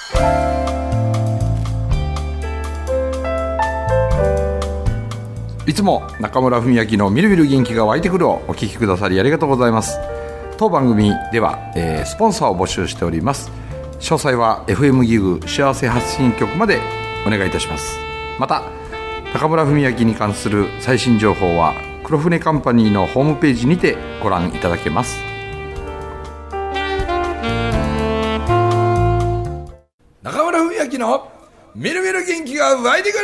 いつも中村文明のみるみる元気が湧いてくるをお聞きくださりありがとうございます。当番組では、スポンサーを募集しております。詳細は FM ギグ幸せ発信局までお願いいたします。また中村文明に関する最新情報は黒船カンパニーのホームページにてご覧いただけます。中村文明のみるみる元気が湧いてくる。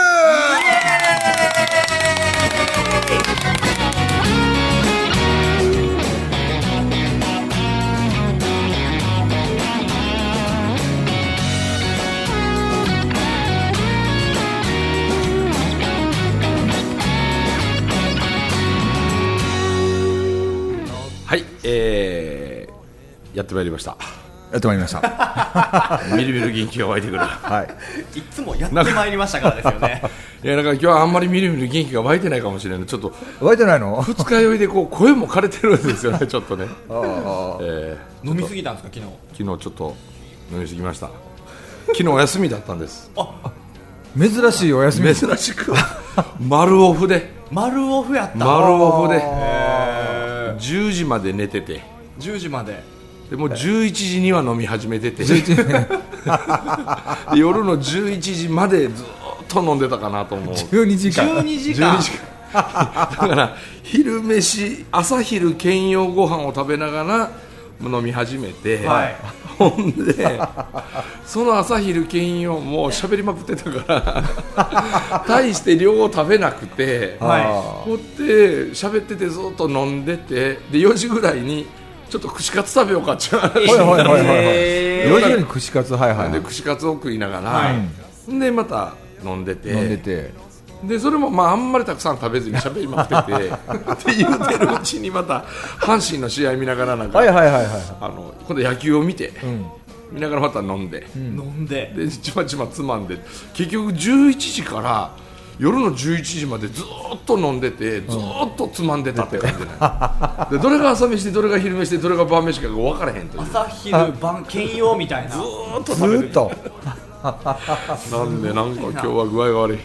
はい、やってまいりました。 やってまいりましたみるみる元気が湧いてくる。 はい。 いつもやってまいりましたからですよね。 いやなんか今日はあんまりみるみる元気が湧いてないかもしれない。ちょっと湧いてないの？ 二日酔いでこう声も枯れてるんですよね。ちょっとね。 飲みすぎたんですか昨日？ 昨日ちょっと飲みすぎました。昨日お休みだったんです。 珍しいお休み。 珍しく丸オフで。 丸オフやった。 丸オフで。10時まで寝てて。 10時まで。 でもう11時には飲み始めてて。夜の11時までずっと飲んでたかなと思う。 12時間。 12時間。 だから昼飯朝昼兼用ご飯を食べながら飲み始めて、 はい、 ほんでその朝昼兼用も喋りまくってたから大して量を食べなくて、 はい、 ほって喋っててずっと飲んでて、で4時ぐらいにちょっと串カツ食べようかって言われて、 4時に串カツ、はいはい、 で串カツを食いながら、 はい、 でまた飲んでてでそれもまああんまりたくさん食べずに喋りまくっててって言うてるうちにまた阪神の試合見ながらなんか、今度野球を見て、見ながらまた飲んで、でちまちまつまんで結局11時から夜の11時までずっと飲んでてずっとつまんでたって感じね。でどれが朝飯でどれが昼飯でどれが晩飯かが分からへんという。 朝昼晩兼用みたいな。 ずっと食べてる。なんでなんか今日は具合が悪い。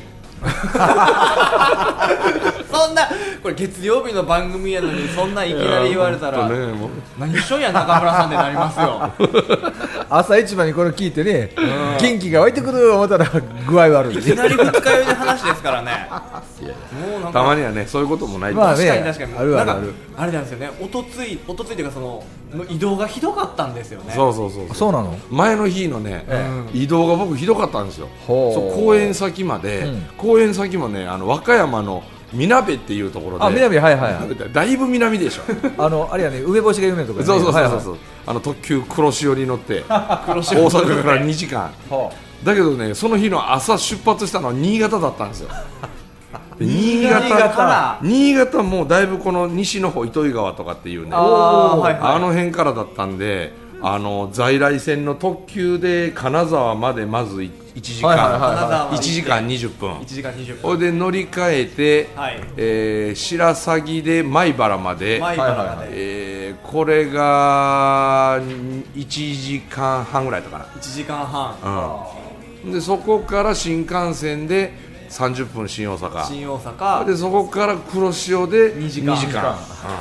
そんなこれ月曜日の番組やのにそんないきなり言われたら、何しょんや中村さんってなりますよ。 朝一番にこれ聞いてね、元気が湧いてくる思ったら具合悪い。 いきなり二日酔いの話ですからね。 もうなんかたまにはねそういうこともないと。 まあね、 確かにあるあるある。 あれなんですよね。おとついというかその移動がひどかったんですよね。 そうなの。 前の日のね、移動が僕ひどかったんですよ。そう公演先まで、公演先もね和歌山のみなべっていうところで。 南、はいはいはい。 だいぶ南でしょ。 あれやね、梅干しが有名なところ。 そう特急黒潮に乗って大阪から2時間。だけどねその日の朝出発したのは新潟だったんですよ。新潟もだいぶこの西の方糸魚川とかっていうね、あの辺からだったんで、在来線の特急で金沢までまず1時間、1時間20分、それで乗り換えて、白鷺で米原まで、これが1時間半ぐらいだったかな。 1時間半、 でそこから新幹線で30分新大阪で、そこから黒潮で2時間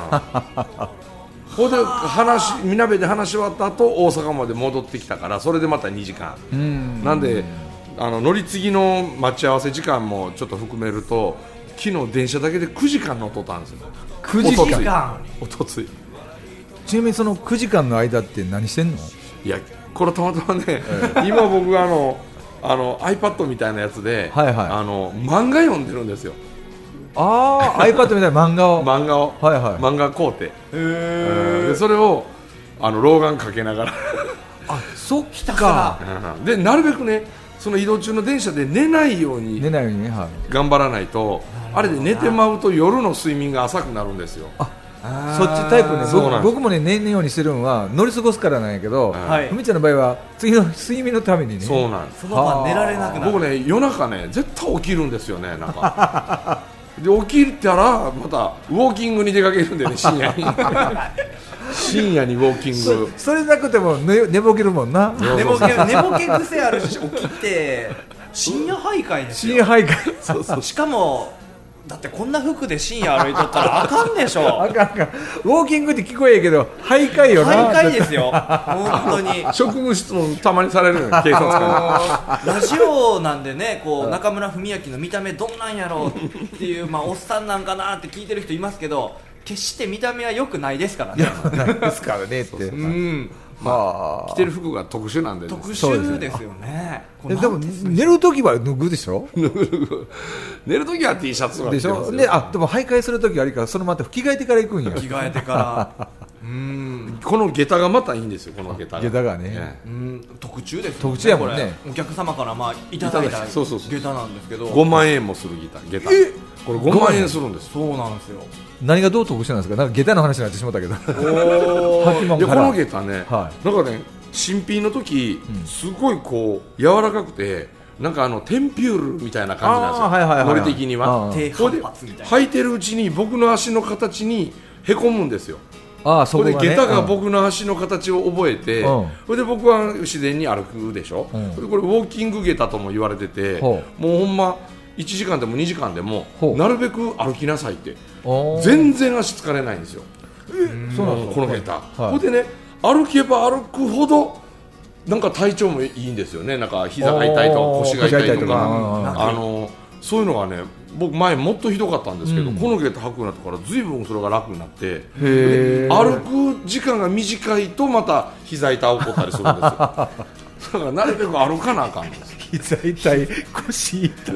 ここでみなべで話し終わった後大阪まで戻ってきたから、それでまた2時間なんで乗り継ぎの待ち合わせ時間もちょっと含めると昨日電車だけで9時間乗っとったんですよ。 9時間おとつい。 ちなみにその9時間の間って何してんの？ いやこれたまたまね、今僕iPad みたいなやつで、漫画読んでるんですよ。 iPad みたいな漫画を漫画買うて、でそれを老眼かけながらそっか、 でなるべくねその移動中の電車で寝ないように頑張らないと、あれで寝てまうと夜の睡眠が浅くなるんですよ。 そっちタイプね。僕もね寝んようにしてるのは乗り過ごすからなんやけど、ふみちゃんの場合は次の睡眠のためにね。 そうなんです。 その晩寝られなくなる。 僕ね夜中ね絶対起きるんですよね。なんか深夜に深夜にウォーキングそれなくても寝ぼけるもんな。 寝ぼけ癖あるし、起きて深夜徘徊ですよ。 深夜徘徊そうしかもだってこんな服で深夜歩いとったらあかんでしょ。 あかんウォーキングって聞こえやけど徘徊よな。 徘徊ですよ本当に。 職務質問たまにされるのよ警察官ラジオなんでね、こう中村文明の見た目どんなんやろうっていう、おっさんなんかなって聞いてる人いますけど、決して見た目は良くないですからね。 ないですからねって。 着てる服が特殊なんで、 特殊ですよね。 でも寝るときは脱ぐでしょ。 寝るときは T シャツでしょ。でも徘徊するときありから、そのまた着替えてから行くんや。 着替えてからこの下駄がまたいいんですよ。この下駄がね、 特注ですよね。 特注やもんね。 お客様からいただいた下駄なんですけど、 5万円もする下駄。これ5万円するんです。 そうなんですよ。 何がどう特殊なんですか。なんか下駄の話になってしまったけど。この下駄ね、なんかね、新品の時すごいこう柔らかくて、なんかテンピュールみたいな感じなんですよ。ノリ的には。 低反発みたいな。 履いてるうちに僕の足の形にへこむんですよ。 そこで下駄が僕の足の形を覚えて、それで僕は自然に歩くでしょ。これウォーキング下駄とも言われてて、もうほんま1時間でも2時間でもなるべく歩きなさいって。全然足疲れないんですよ。 そうなんですか。 この下駄。これでね、歩けば歩くほどなんか体調もいいんですよね。なんか膝が痛いとか腰が痛いとか、そういうのがね、僕前もっとひどかったんですけど、この下駄履くようになってから随分それが楽になって、歩く時間が短いとまた膝痛起こったりするんですよ。だからなるべく歩かなあかんんです。 膝痛い、腰痛い、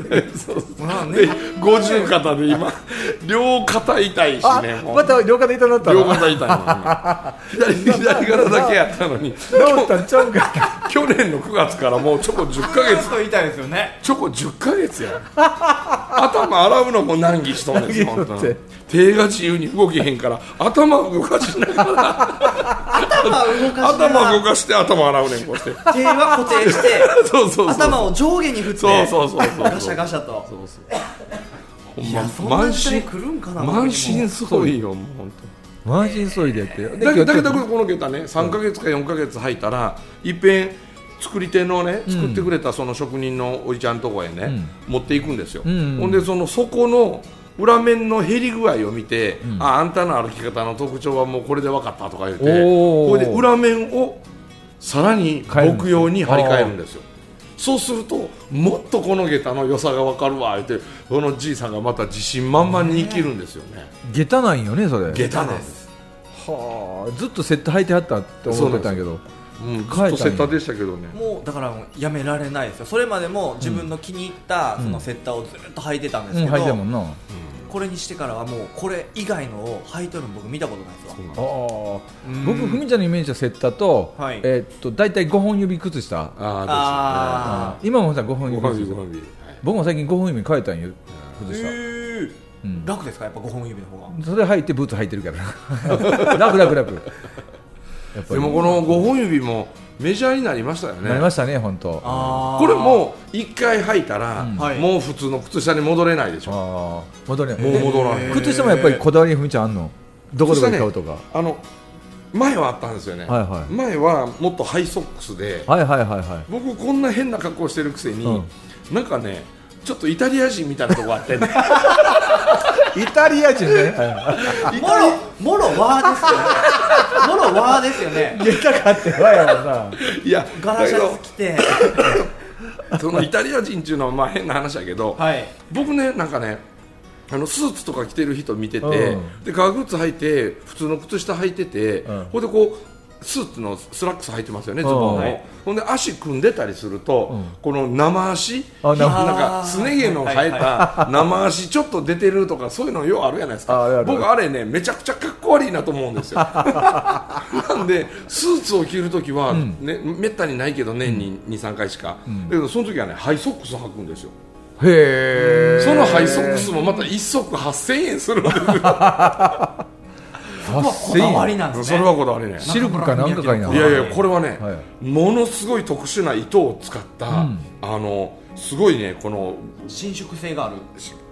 50肩で今両肩痛いしね。 また両肩痛なったの。 両肩痛いの左肩だけやったのに治ったんちゃうんか。 去年の9月からもうチョコ10ヶ月と痛いですよね。 チョコ10ヶ月や。頭洗うのも難儀しとんです本当に。手が自由に動けへんから頭を動かしながら頭動かして頭洗うねん。こうして手は固定して頭を上下に振ってガシャガシャと。いや、そんな時代来るんかな。 満身創痍よ、もう本当。 満身創痍でって。 だけどこの下駄ね、3ヶ月か4ヶ月履いたらいっぺん作り手のね、作ってくれたその職人のおじちゃんとこへね、持っていくんですよ。ほんでその底の裏面の減り具合を見て、あんたの歩き方の特徴はもうこれで分かったとか言って、これで裏面をさらに僕用に張り替えるんですよ。そうするともっとこの下駄の良さが分かるわって、そのじいさんがまた自信満々に生きるんですよね。 下駄なんよね、それ。 下駄なんです。 はあ、ずっとセット履いてはったって思ってたんやけど、 ずっとセッターでしたけどね。 もうだからやめられないですよ。それまでも自分の気に入ったそのセッターをずっと履いてたんですけど、 履いてるもんな。 これにしてからはもうこれ以外のを履いてるの僕見たことないですわ。 僕、ふみちゃんのイメージはセッターと、だいたい5本指靴下。今もさ5本指靴下。僕も最近5本指に変えたんよ、靴下。 楽ですか、やっぱ5本指の方が。 それ履いてブーツ履いてるから楽。 でもこの5本指もメジャーになりましたよね。 なりましたね、本当。 これもう1回履いたら、もう普通の靴下に戻れないでしょ。 戻れない。 もう戻らない。 靴下もやっぱりこだわりふみちゃんあんの？どこで買うとか。 前はあったんですよね。前はもっとハイソックスで、僕こんな変な格好してるくせに、なんかね、ちょっとイタリア人みたいなとこあってね。 イタリア人ね。 もろワーですよね。もろワーですよね。 下駄買ってワーやもんな。 いや、 ガラシャツ着て。 そのイタリア人っていうのはまあ変な話だけど、僕ね、なんかね、スーツとか着てる人見てて、で革靴履いて普通の靴下履いてて、ほんでこうスーツのスラックス履いてますよね、ズボンを。ほんで足組んでたりすると、この生足、なんかすね毛の生えた生足ちょっと出てるとか、そういうのようあるじゃないですか。僕あれね、めちゃくちゃかっこ悪いなと思うんですよ。なんでスーツを着るときは、ね、めったにないけど年に 2,3 回しか、だけどその時はね、ハイソックス履くんですよ。 へー。 そのハイソックスもまた1足8,000円するんですよ。 こだわりなんですね。 それはこだわりね。 シルクかなんかかいな。 いやいや、これはね、ものすごい特殊な糸を使った、すごいね、この伸縮性がある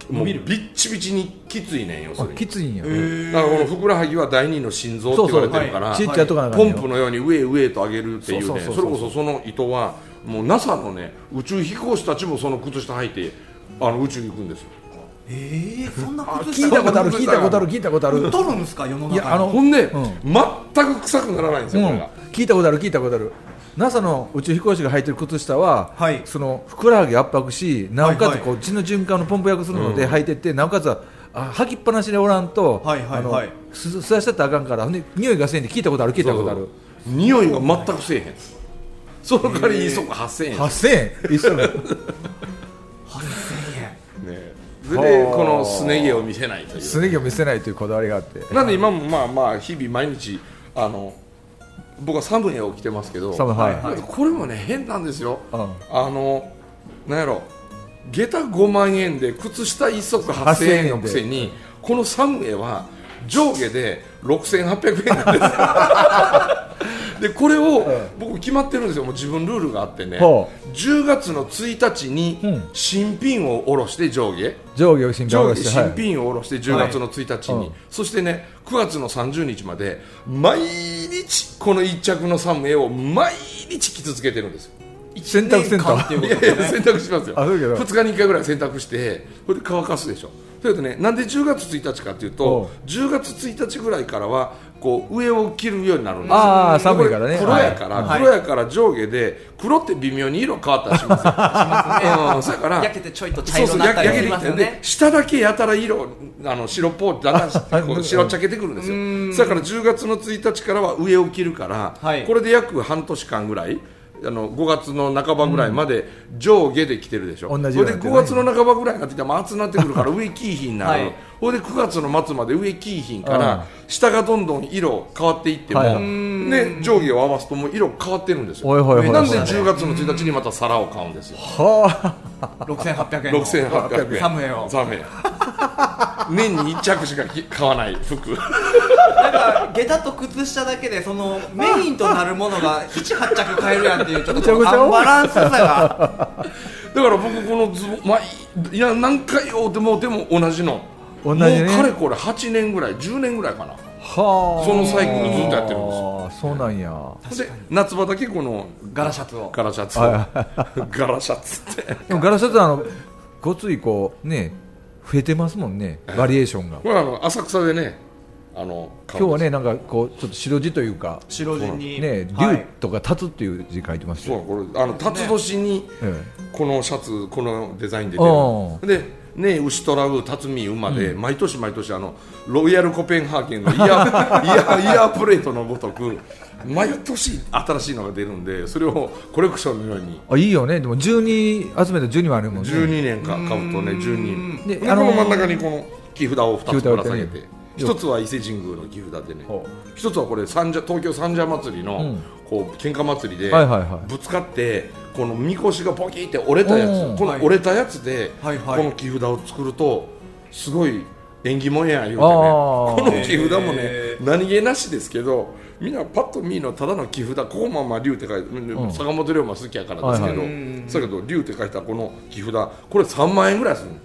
もうビッチビチにきついねんよ。 きついんや。 だからこのふくらはぎは第二の心臓って言われてるから、ポンプのように上へ上へと上げるっていうね。それこそその糸はもう NASA のね宇宙飛行士たちもその靴下履いて宇宙に行くんですよ。 そんな靴下聞いたことある聞いたことある聞いたことある。 取るんですか世の中に。 ほんで、全く臭くならないんですよ、これが。 聞いたことある聞いたことある。NASA の宇宙飛行士が履いてる靴下は、そのふくらはぎ圧迫し、なおかつこう血の循環のポンプ役するので履いてって、なおかつは履きっぱなしでおらんと吸わせたらあかんから、匂いがせんで聞いたことある聞いたことある。 匂いが全くせえへん。その代わりにそこ8000円。 8000円一緒の。8000 円。ね。でこのすね毛を見せないという。 すね毛を見せないというこだわりがあって。 なんで今もまあ日々毎日僕はサムエを着てますけど、これもね変なんですよ。なんやろ、下駄5万円で靴下1足8000円のくせに、このサムエは上下で6800円なんですでこれを僕決まってるんですよ。もう自分ルールがあってね、10月の1日に新品を下ろして上下を新品を下ろして10月の1日に、そしてね9月の30日まで毎日この1着のサムエを毎日着続けてるんですよ。 洗濯洗濯いや洗濯しますよ。2日に1回ぐらい洗濯してそれで乾かすでしょ。それとね、なんで10月1日かというと、10月1日ぐらいからはこう上を着るようになるんですよ。 寒いからね。 黒やから上下で黒って微妙に色変わったりしますよ。だから焼けてちょいと茶色になったりしますよね。 下だけやたら色白っぽいだんだん白っちゃけてくるんですよ。だから10月の1日からは上を着るから、これで約半年間ぐらい。5月の半ばぐらいまで上下で着てるでしょ。それで5月の半ばぐらいになってきたら暑くなってくるから上着いひんなる。それで9月の末まで上着いひんから下がどんどん色変わっていっても、ね、上下を合わすともう色変わってるんですよ。なんで10月の1日にまた皿を買うんですよ。 6800円。 6800円。 サムエを。 年に1着しか買わない服。 だから下駄と靴下だけでそのメインとなるものが7、8着買えるやんっていうちょっとアンバランスさが。だから僕このズボン、いや何回会うてもでも同じの。もうかれこれ8年ぐらい10年ぐらいかな。そのサイクルずっとやってるんですよ。 そうなんや。 で夏場だけこのガラシャツガラシャツってでもガラシャツはごついこうね増えてますもんね、バリエーションが。 これ浅草でね今日はねなんかこうちょっと白地というか白地にね竜とか立つっていう字書いてますよ。 これ立つ年にこのシャツこのデザインで出てるでね、牛とらう辰巳馬で、毎年ロイヤルコペンハーゲンのイヤープレートのごとく毎年新しいのが出るんで、それをコレクションのように。 いいよね。でも12集めた12はあるもんね。 12年買うとね12でこの真ん中にこの木札を2つぶら下げて、一つは伊勢神宮の木札でね、一つはこれ東京三社祭りのこう喧嘩祭りでぶつかってこのみこしがポキって折れたやつ、この折れたやつでこの木札を作るとすごい縁起物や言うてね、この木札もね何気なしですけど、みんなパッと見のただの木札、ここもまあ龍って書いて、坂本龍馬好きやからですけど、だけど龍って書いたこの木札これ3万円ぐらいするの。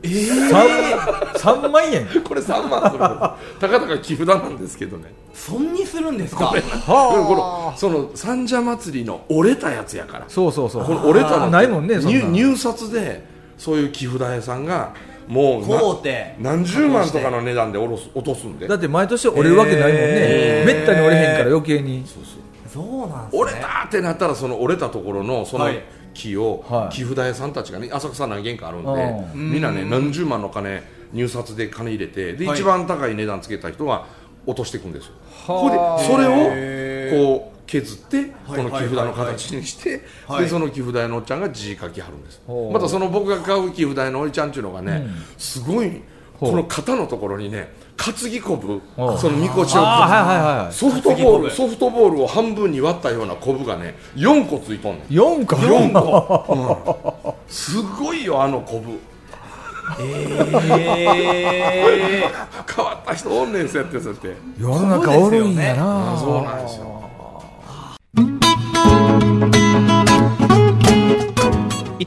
3万円これ3万するたかだか木札なんですけどね。 そんにするんですか。 その三社祭りの折れたやつやから。 そうこの折れたのないもんね。 入札でそういう木札屋さんがもう何十万とかの値段で落とすんで。 だって毎年折れるわけないもんね。めったに折れへんから余計に。 そうなんですね。 折れたってなったらその折れたところのその木を木札屋さんたちがね、浅草何軒かあるんで、みんなね何十万の金入札で金入れて、で一番高い値段つけた人は落としていくんですよ。それをこう削ってこの木札の形にして、でその木札屋のおっちゃんが字書きはるんです。またその僕が買う木札屋のおいちゃんっていうのがね、すごいこの肩のところにね担ぎこぶ、そのみこしをソフトボールを半分に割ったようなこぶがね4個ついとんねん。 4個、 すごいよあのこぶ。変わった人おんねん。そうやって世の中おるんやな。 そうなんですよ。 5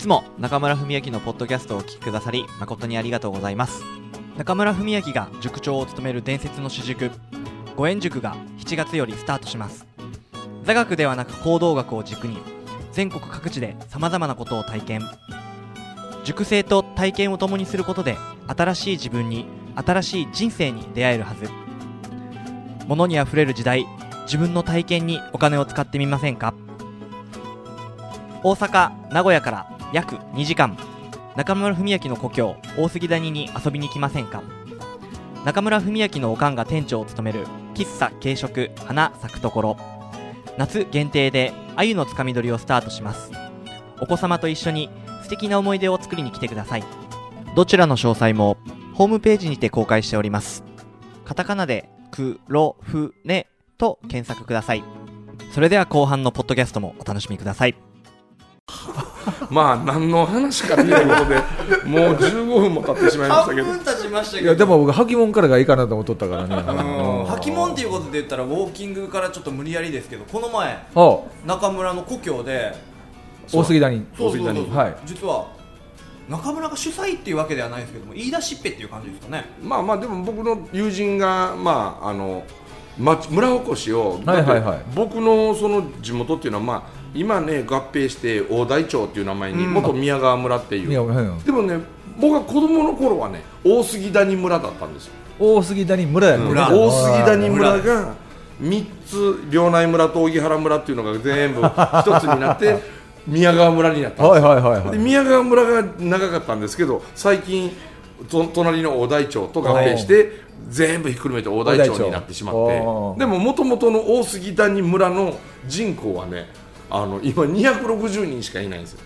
つも中村文明のポッドキャストをお聞きくださり誠にありがとうございます。中村文明が塾長を務める伝説の私塾ご縁塾が7月よりスタートします。座学ではなく行動学を軸に全国各地でさまざまなことを体験、塾生と体験を共にすることで新しい自分に新しい人生に出会えるはず。物にあふれる時代、自分の体験にお金を使ってみませんか。大阪、名古屋から約2時間、中村文明の故郷大杉谷に遊びに来ませんか。中村文明のおかんが店長を務める喫茶軽食花咲くところ、夏限定で鮎のつかみ取りをスタートします。お子様と一緒に素敵な思い出を作りに来てください。どちらの詳細もホームページにて公開しております。カタカナでくろふねと検索ください。それでは後半のポッドキャストもお楽しみください。 まあ何の話かということでもう15分も経ってしまいましたけど、 半分経ちましたけど、 いやでも僕履物からがいいかなと思っとったからね。 履物っていうことで言ったらウォーキングからちょっと無理やりですけど、この前中村の故郷で大杉谷、 そうはい、 実は中村が主催っていうわけではないですけども、言い出しっぺっていう感じですかね。 まあまあでも僕の友人が村おこしを、僕のその地元っていうのは、まあ今ね合併して大台町っていう名前に元宮川村っていう、でもね僕が子供の頃はね大杉谷村だったんですよ。 大杉谷村やね、 大杉谷村が3つ、両内村と荻原村っていうのが全部一つになって宮川村になったんですよ。で宮川村が長かったんですけど、最近隣の大台町と合併して全部ひっくるめて大台町になってしまって、でも元々の大杉谷村の人口はね今260人しかいないんですよ。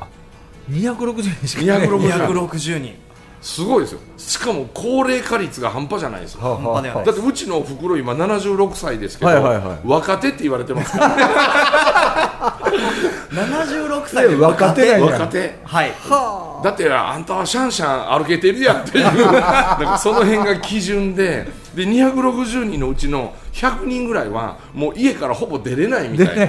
260人しかいない。 260人すごいですよ。しかも高齢化率が半端じゃないですよ。 半端ではない。 だってうちのおふくろ今76歳ですけど、若手って言われてますからね。 76歳で若手なんや。 若手、 はい、 だってあんたはシャンシャン歩けてるやんっていうなんかその辺が基準で260人のうちの100人ぐらいはもう家からほぼ出れないみたいな。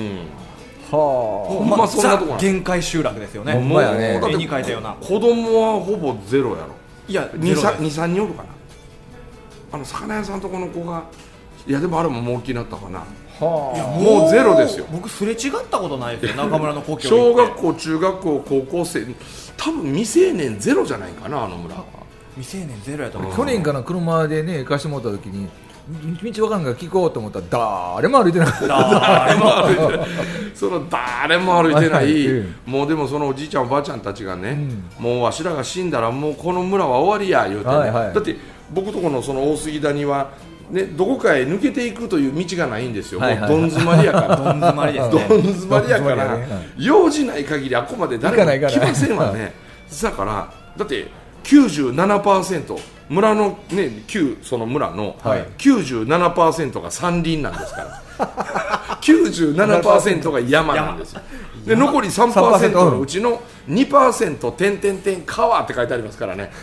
ほんまそんなとこなんです。 限界集落ですよね。 もうね、 絵に描いたような。 子供はほぼゼロやろ。 いや 2,3 人おるかな。魚屋さんとこの子が、いやでもあれももう大きくなったかな。いやもうゼロですよ。 僕すれ違ったことないですよ。中村の故郷小学校中学校高校生多分未成年ゼロじゃないかな、あの村は。 未成年ゼロやと思う。 去年から車でね行かしてもらった時に道わからんから聞こうと思ったら誰も歩いてなかった。 誰も歩いてないその誰も歩いてない、もうでもそのおじいちゃんおばあちゃんたちがね、もうわしらが死んだらもうこの村は終わりや言うて、だって僕とこのその大杉谷はね、どこかへ抜けていくという道がないんですよ。もうどん詰まりやからどん詰まりですね。 どん詰まりやから用事ない限りあっこまで誰も来ませんわね。だからだって 97% 村のね、その村の 97% が山林なんですから97% が山なんですよ。で残り 3% のうちの 2% 点々点川って書いてありますからね。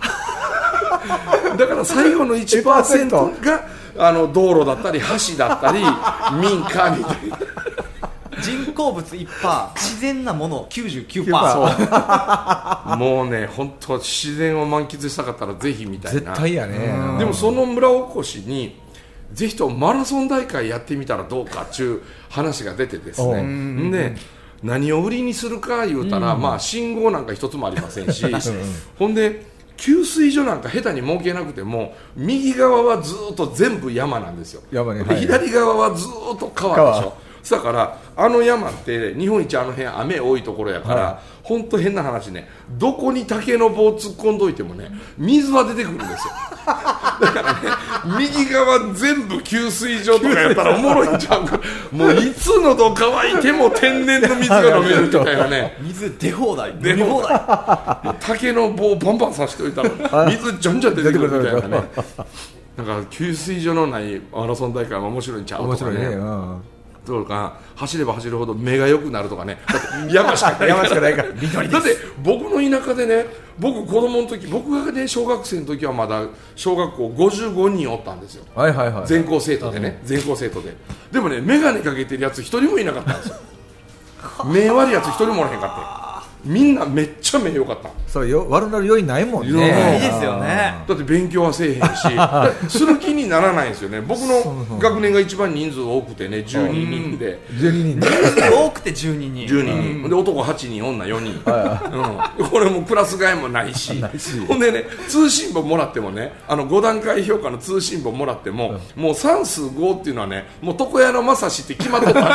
だから最後の 1% が道路だったり橋だったり民家みたいな。 人工物 1%、 自然なもの 99%。 そうもうね本当自然を満喫したかったらぜひみたいな。 絶対やね。 でもその村おこしにぜひとマラソン大会やってみたらどうかっていう話が出てですね。で何を売りにするか言うたら、まあ信号なんか一つもありませんしほんで給水所なんか下手に設けなくても右側はずっと全部山なんですよ。 山ね、 で左側はずっと川でしょ。だから山って日本一あの辺雨多いところやから、本当変な話ね、どこに竹の棒突っ込んどいてもね水は出てくるんですよ。だからね右側全部給水所とかやったらおもろいんちゃうか。もういつ喉乾いても天然の水が飲めるみたいなね。 水出放題出放題。 竹の棒バンバン刺しておいたら水じゃんじゃん出てくるみたいなね。だから給水所のないマラソン大会は面白いんちゃうとかね。とか走れば走るほど目が良くなるとかね。だって山しかないからだって僕の田舎でね、僕子供の時、僕がね小学生の時はまだ小学校55人おったんですよ。全校生徒でね、全校生徒で。でもね眼鏡かけてるやつ一人もいなかったんですよ。目悪いやつ一人もおらへんかっみんなめっちゃ目良かった。 そうよ、悪なる要因ないもんね。 いいですよね。 だって勉強はせえへんしする気にならないんですよね。僕の学年が一番人数多くてね、12人で、 12人多くて12人で男8人女4人、これもクラス替えもないしほんでね、通信簿もらってもね、5段階評価の通信簿もらっても、もう算数5っていうのはね、もう床屋の正志って決まってたもう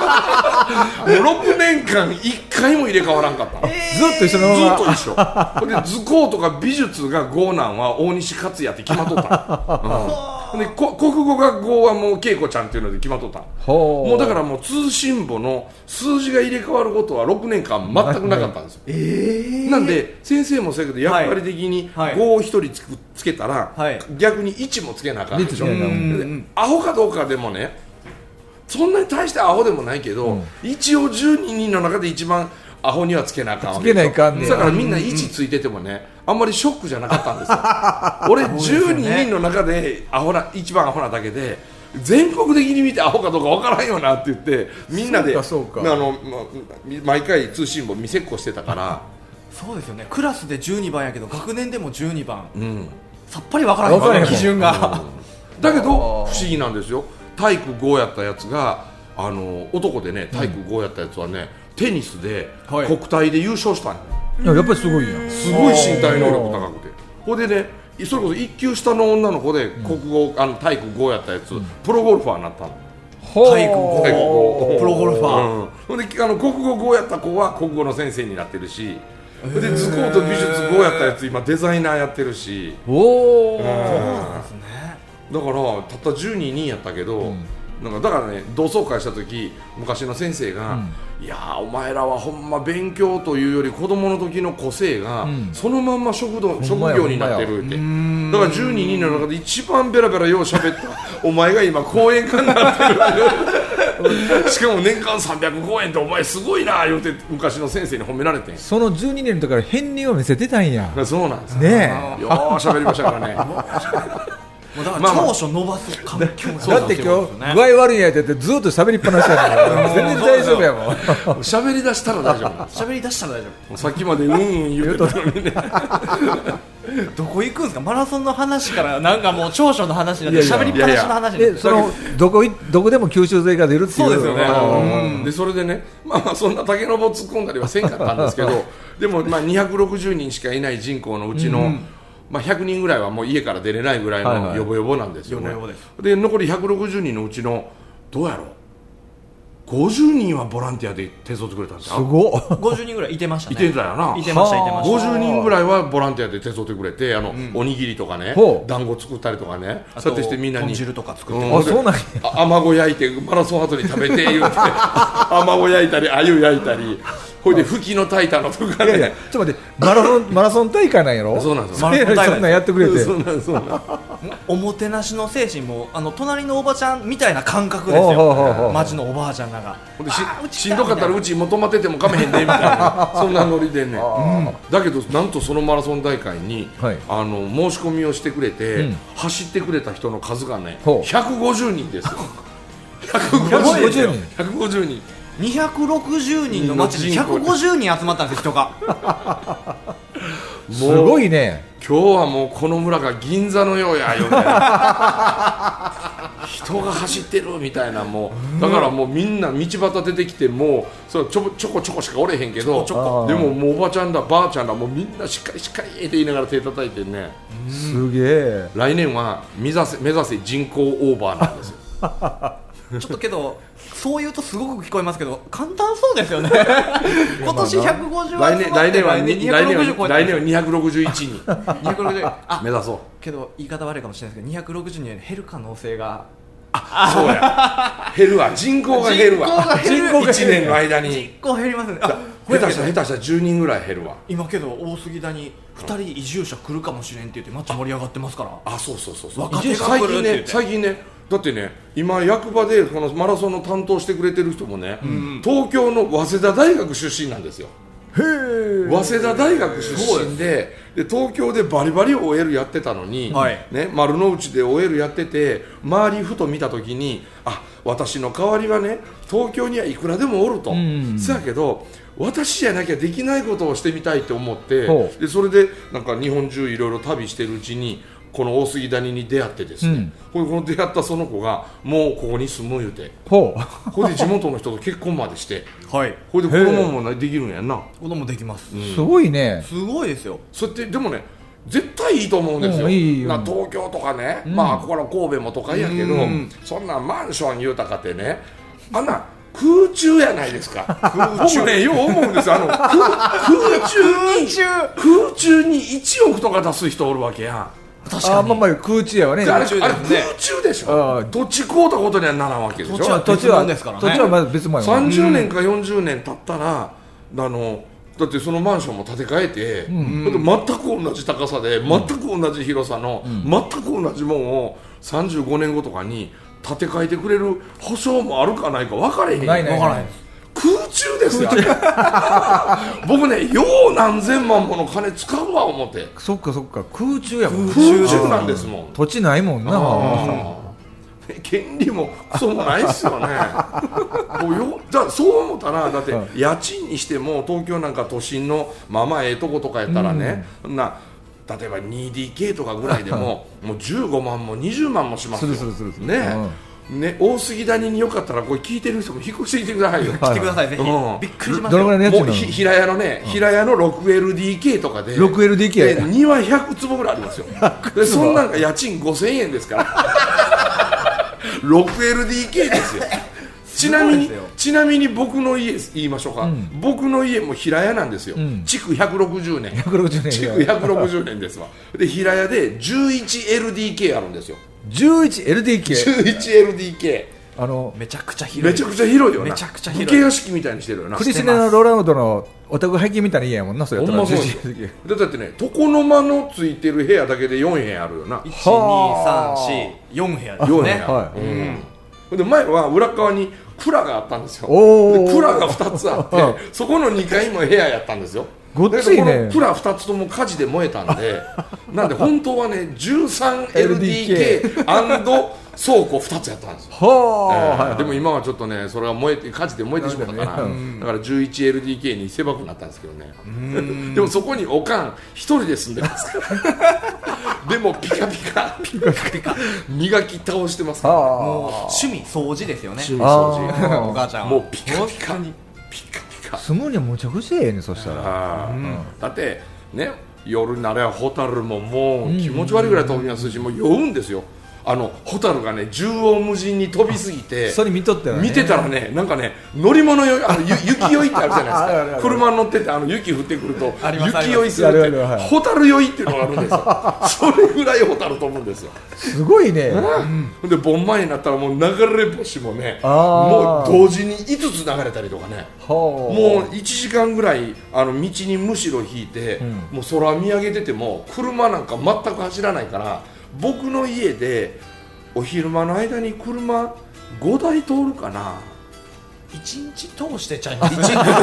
6年間1回も入れ替わらんかった、 ずっと一緒のまま、 ずっと一緒で図工とか美術が5なんは大西克也って決まっとった、で国語が5はもう恵子ちゃんっていうので決まっとった。もうだからもう通信簿の数字が入れ替わることは6年間全くなかったんですよ、なんで先生もそうやけど役割的に5を1人つけたら、逆に1もつけなあかんでしょ。アホかどうかでもね、そんなに大してアホでもないけど、一応12人の中で一番アホにはつけなあかんわけでしょ。だからみんな1ついててもね、あんまりショックじゃなかったんですよ俺12人の中で一番アホなだけで、全国的に見てアホかどうかわからんよなって言ってみんなで毎回通信簿見せっこしてたからそうですよね。クラスで12番やけど学年でも12番、さっぱりわからない基準が、 だけど不思議なんですよ。体育5やったやつが男でね、体育5やったやつはね、テニスで国体で優勝したんや、 やっぱりすごいやん。 すごい身体能力高くて、ほんでね、それこそ1級下の女の子で国語、体育5やったやつ、プロゴルファーになったの。 体育5プロゴルファー、 ほんで国語5やった子は国語の先生になってるし、で図工と美術5やったやつ今デザイナーやってるし、 そうですね。 だからたった12人やったけど、だからね、同窓会した時昔の先生が、いやーお前らはほんま勉強というより子供の時の個性が、そのまんま職業になってるって。だから12人の中で一番ベラベラよう喋ったお前が今講演家になってるしかも年間300公演ってお前すごいな言うて昔の先生に褒められてん。 その12年の時から片鱗を見せてたんや。 そうなんですねえ、 よー喋りましたからねもうだから長所伸ばす環境だって今日具合悪いんやって言ってずっと喋りっぱなしやから全然大丈夫やもん喋り出したら大丈夫喋り出したら大丈夫。 さっきまで言うてたのにねどこ行くんですか。マラソンの話からなんかもう長所の話になって喋りっぱなしの話になって、 そのどこでも吸収税が出るっていう。 そうですよね。 でそれでね、そんな竹の棒突っ込んだりはせんかったんですけどでも260人しかいない人口のうちの、100人ぐらいはもう家から出れないぐらいのヨボヨボなんですよね。で残り160人のうちのどうやろう50人はボランティアで手伝ってくれたんですよ。 すごっ。 50人ぐらいいてましたね。 いてたよな。 いてました 50人ぐらいはボランティアで手伝ってくれて、おにぎりとかね、団子作ったりとかね、そうやってしてみんなに豚汁とか作って、 そうなんや。 アマゴ焼いてマラソン後に食べて言うてアマゴ焼いたり鮎焼いたり、ほいで吹きの炊いたのとかね。 いやちょっと待って、マラソン大会なんやろ。 そうなんですよ。 そんなんやってくれて、 そうなんおもてなしの精神も隣のおばちゃんみたいな感覚ですよ。町のおばあちゃんらがしんどかったらうちも泊まっててもかめへんねみたいなそんなノリでね。だけどなんとそのマラソン大会に、申し込みをしてくれて、走ってくれた人の数がね150人ですよ。150人 260人の町に150人集まったんです人がすごいね。 今日はもうこの村が銀座のようやよみたいな人が走ってるみたいな、もうだからもうみんな道端出てきて、もうそうちょこちょこしかおれへんけど、でももうおばちゃんだばあちゃんだもうみんなしっかりって言いながら手叩いてね。 すげえ。 来年は目指せ人口オーバーなんですよちょっとけどそう言うとすごく聞こえますけど簡単そうですよね今年150 来年は261人 260 目指そう。 けど言い方悪いかもしれないですけど260人減る可能性がそうや減るわ。人口が減るわ。1年の間に人口減りますね。 下手したら10人ぐらい減るわ。 今けど大杉田に2人移住者来るかもしれんって言って街盛り上がってますから。 そう若手が来るって言って最近ねだってね、今役場でこのマラソンの担当してくれてる人もね、東京の早稲田大学出身なんですよ。早稲田大学出身で東京でバリバリ OL やってたのに、丸の内で OL やってて周りふと見た時に早私の代わりはね東京にはいくらでもおると、そやけど私じゃなきゃできないことをしてみたいと思って、でそれでなんか日本中いろいろ旅してるうちにこの大杉谷に出会ってですね、この出会ったその子がもうここに住む言うて、これで地元の人と結婚までして、これで子供もできるんやんな。 子供できます、 すごいね。 すごいですよ。 それってでもね絶対いいと思うんですよ、東京とかね、まあここら神戸も都会やけど、そんなマンション言うたかってね、あんな空中やないですか。僕ねよう思うんですよ、空中に1億とか出す人おるわけや。 確かにまあ空中やわね。 あれ空中でしょ。土地買うたことにはならんわけでしょ。 土地はまだ別物やわ。 30年か40年経ったらだってそのマンションも建て替えて、全く同じ高さで全く同じ広さの、全く同じもんを35年後とかに建て替えてくれる保証もあるかないか分かれへん。 ない空中ですよ。僕ねよう何千万もの金使うわ思って。 そっか空中やもん。 空中なんですもん。 土地ないもんな。 権利もクソもないっすよね。そう思ったらだって家賃にしても東京なんか都心のまあまあええとことかやったらね、例えば 2DK とかぐらいでももう15万も20万もしますよね。大杉谷によかったらこれ聞いてる人も引っ越してきてくださいよ。 来てくださいぜひ。びっくりしましたよ。 どのぐらいのやつなの？ 平屋のね、平屋の 6LDK とかで 6LDK 庭100坪ぐらいありますよ。でそんなんが家賃5000円ですから。6LDK ですよ。ちなみに僕の家言いましょうか、僕の家も平屋なんですよ、築160年築160年ですわ。で平屋で 11LDK あるんですよ。 11LDK めちゃくちゃ広い。 めちゃくちゃ広いよな。 めちゃくちゃ広い。 武家屋敷みたいにしてるよな。 クリスネのローラウドのお宅拝見みたいな家やもんな。それやったらだってね床の間のついてる部屋だけで4部屋あるよな。 1,2,3,4,4部屋ですね。 で前は裏側に蔵があったんですよ。で蔵が2つあってそこの2階も部屋やったんですよ。 ごっついね。 この蔵2つとも火事で燃えたんでなんで本当はね 13LDK& 倉庫2つやったんですよ。でも今はちょっとねそれが火事で燃えてしまったから、だから 11LDK に狭くなったんですけどね。でもそこにおかん1人で住んでますからでもピカピカ磨き倒してますから、 もう趣味掃除ですよね。 趣味掃除お母ちゃんはもうピカピカに住むにはむちゃくちゃええね。そしたらだってね夜になればホタルももう気持ち悪いぐらい飛びますし、もう酔うんですよ。ホタルがね縦横無尽に飛びすぎてそれ見とったよね。 見てたらねなんかね乗り物酔い雪酔いってあるじゃないですか車に乗ってて雪降ってくると雪酔いするってホタル酔いっていうのがあるんですよ。それぐらいホタル飛ぶんですよ。 すごいね。 で盆前になったらもう流れ星もねもう同時に5つ流れたりとかね、もう1時間ぐらい道にむしろ引いて、もう空見上げてても車なんか全く走らないから、僕の家でお昼間の間に車5台通るかな。 1日通してちゃいます。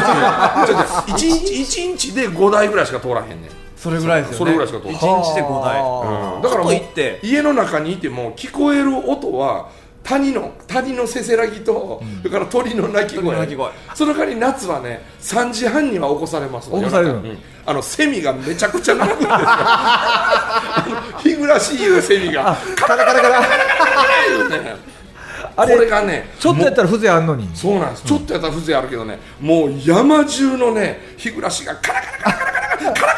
1日で5台ぐらいしか通らへんねん。 それぐらいですよね。 それぐらいしか通らへん。 1日で5台、 だからもう家の中にいても聞こえる音は谷のせせらぎと、それから鳥の鳴き声。その代わり夏はね3時半には起こされます。 起こされる。 セミがめちゃくちゃ鳴くんですよ。日暮らしいいうセミがカラカラカラカラカラカラね。これがねちょっとやったら風情あるのに。 そうなんです。ちょっとやったら風情あるけどね、もう山中のね日暮らしがカラカラカラカラカラカラカラカラカラカラ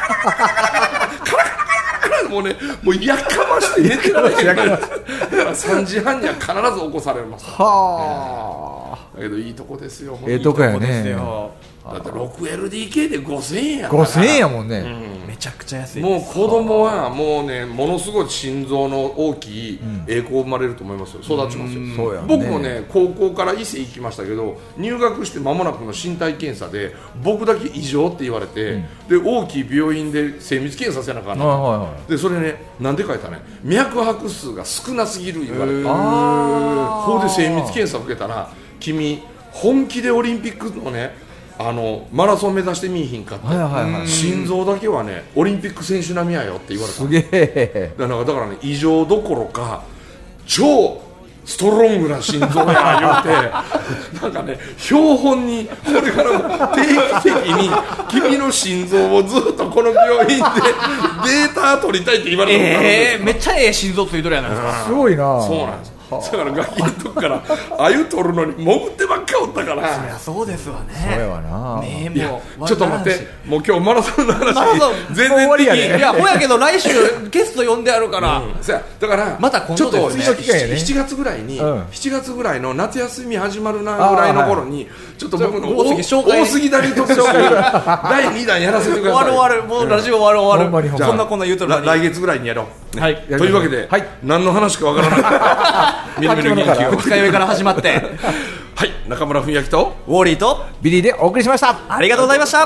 カラもうねもうやかまして寝てられへん。だから3時半には必ず起こされます。だけどいいとこですよ。 ええとこやね。 だって 6LDK で5000円やから。5000円やもんね。 めちゃくちゃ安い。 もう子供はもうねものすごい心臓の大きい栄光生まれると思いますよ。育ちますよ。僕もね高校から伊勢行きましたけど、入学して間もなくの身体検査で僕だけ異常って言われて、で大きい病院で精密検査せなあかんな。でそれねなんで書いたね、脈拍数が少なすぎる言われて、ここで精密検査を受けたら君本気でオリンピックのねマラソン目指してみいひんかって、心臓だけはねオリンピック選手並みやよって言われた。 すげえ。 だからね異常どころか超ストロングな心臓や言うてなんかね標本にこれからも定期的に君の心臓をずっとこの病院でデータ取りたいって言われたことあるんですよ。 めっちゃええ心臓ついとるやないですか。 すごいな。 そうなんです。だからガキのとこから鮎取るのに潜ってばっかおったから。 そりゃそうですわね。 それはな。 ねいやちょっと待って、もう今日マラソンの話全然終わりやね。 いやほやけど来週ゲスト呼んであるから、 そうやだからまた今度ですね。 ちょっと7月ぐらいに、7月ぐらいの夏休み始まるなぐらいの頃にちょっと僕の大杉谷特集第2弾やらせてください。 終わるもうラジオ終わる。 じゃあこんな言うとる来月ぐらいにやろう。はい。というわけで何の話かわからないみるみる研究二日酔いから始まってはい中村文明とウォーリーとビリーでお送りしました。 ありがとうございました。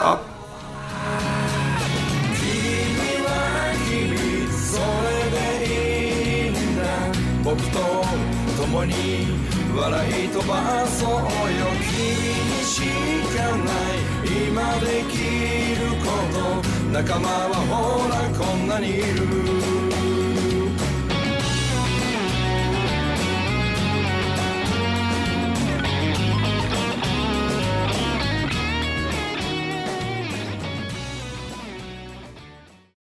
僕と共に笑い飛ばそうよ。君にしかない今できること、仲間はほらこんなにいる。